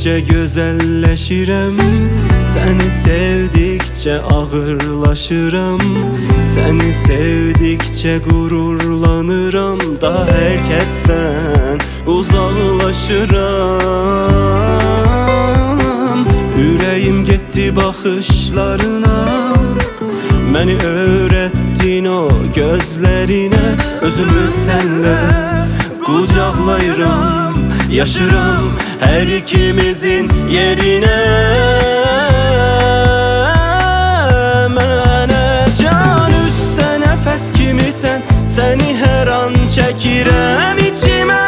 gördükçe güzelleşirem, seni sevdikçe ağırlaşıram. Seni sevdikçe gururlanıram, da herkesten uzaklaşıram. Yüreğim gitti bakışlarına, beni öğrettin o gözlerine. Özümü senle kucaklayıram, yaşıram her ikimizin yerine. Mənə can üstə nəfəs kimisən, səni hər an çəkirəm içimə.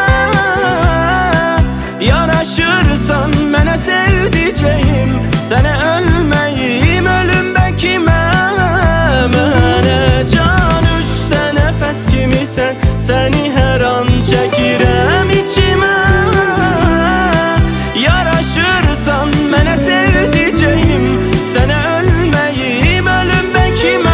Yaraşırsan mənə sevdicəyim, sənə ölməyim ölüm bəkimə. Mənə can üstə nəfəs kimisən, səni hər an çəkirəm içimə. Yaraşırsan mənə sevdicəyim, sənə ölməyim ölüm bəkimə.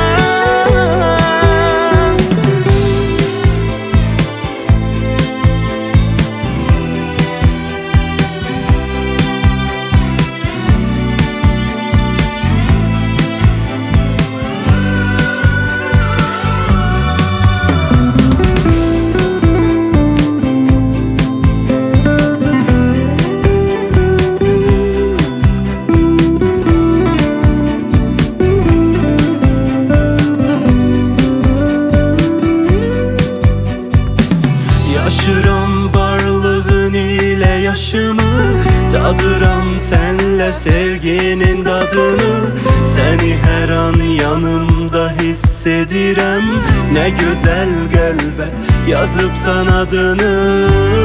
Yaşıram varlığın ile yaşımı, tadıram senle sevginin dadını. Seni her an yanımda hissedirem, ne güzel qəlbə yazıbsan adını.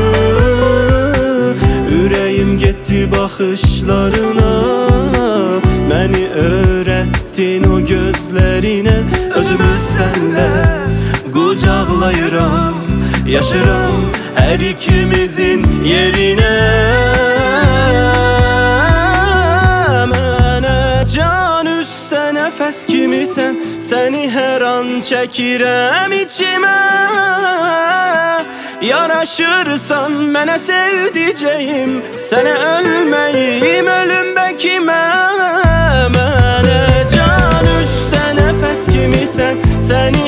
Yüreğim gitti bakışlarına, beni öğrettin o gözlerine. Özümü senle kucaklayıram, yaşıram her ikimizin yerine. Mənə can üstə nəfəs kimisən, səni hər an çəkirəm içimə. Yaraşırsan mənə sevdicəyim, sənə ölməyim ölüm bəkimə. Mənə can üstə nəfəs kimisən, səni